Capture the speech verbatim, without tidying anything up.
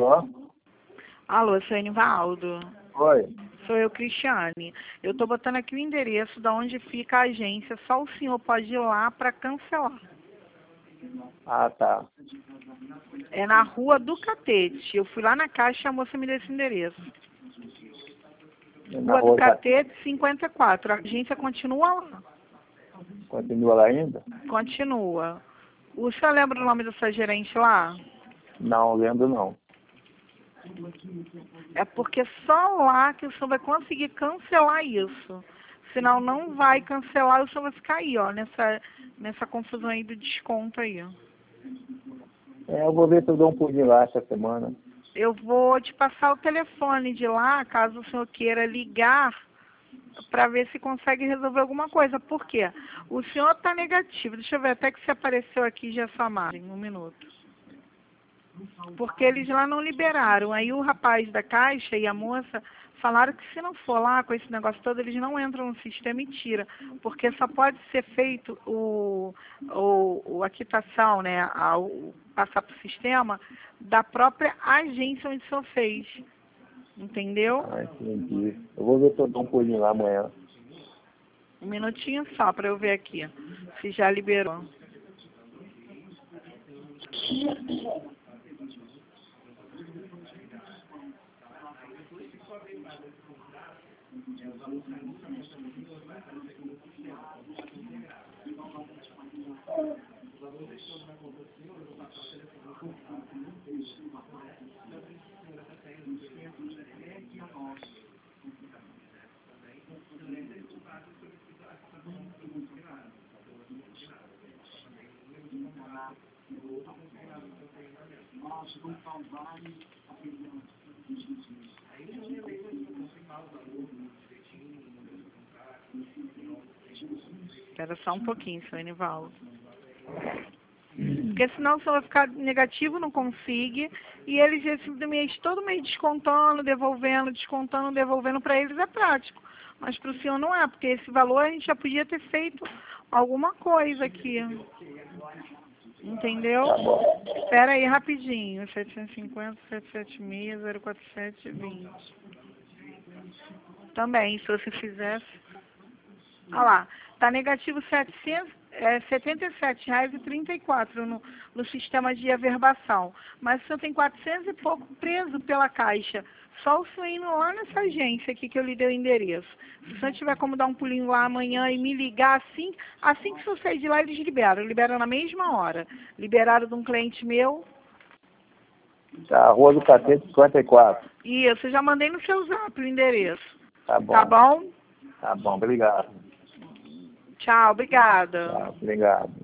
Alô? Alô, seu Enivaldo. Oi. Sou eu, Cristiane. Eu estou botando aqui o endereço de onde fica a agência. Só o senhor pode ir lá para cancelar. Ah, tá. É na Rua do Catete. Eu fui lá na caixa e a moça me deu esse endereço. Na Rua do rua Ca- Catete, cinquenta e quatro. A agência continua lá. Continua lá ainda? Continua. O senhor lembra o nome dessa gerente lá? Não, lembro não. É porque só lá que o senhor vai conseguir cancelar isso. Senão não vai cancelar, o senhor vai ficar aí, ó, nessa, nessa confusão aí do desconto aí. É, eu vou ver se eu dou um pulinho lá essa semana. Eu vou te passar o telefone de lá, caso o senhor queira ligar, para ver se consegue resolver alguma coisa. Por quê? O senhor está negativo. Deixa eu ver até que se apareceu aqui já Samara, em um minuto. Porque eles lá não liberaram. Aí o rapaz da caixa e a moça falaram que se não for lá com esse negócio todo, eles não entram no sistema e tira. Porque só pode ser feito o, o, o a quitação, né? A, o, passar para o sistema da própria agência onde o senhor fez. Entendeu? Ah, entendi. Eu vou ver se eu dou um pulinho lá amanhã. Um minutinho só para eu ver aqui se já liberou. Espera só um pouquinho, seu Enivaldo. Porque senão o senhor vai ficar negativo, não consiga. E eles esse mês, todo mês descontando, devolvendo, descontando, devolvendo. Para eles é prático. Mas para o senhor não é, porque esse valor a gente já podia ter feito alguma coisa aqui. Entendeu? Tá bom. Espera aí rapidinho. setecentos e cinquenta, setecentos e setenta e seis, zero quatro sete, vinte. Também, se você fizesse. Olha lá, está negativo setecentos, é, setenta e sete reais e trinta e quatro centavos no, no sistema de averbação. Mas o senhor tem quatrocentos e pouco preso pela caixa. Só o senhor indo lá nessa agência aqui que eu lhe dei o endereço. Se o senhor tiver como dar um pulinho lá amanhã e me ligar assim, assim que o senhor sair de lá, eles liberam. Liberam na mesma hora. Liberaram de um cliente meu. Tá, Rua do Catete cinquenta e quatro. Isso, eu já mandei no seu zap o endereço. Tá bom. Tá bom? Tá bom, obrigado. Tchau, obrigada. Tá, obrigado.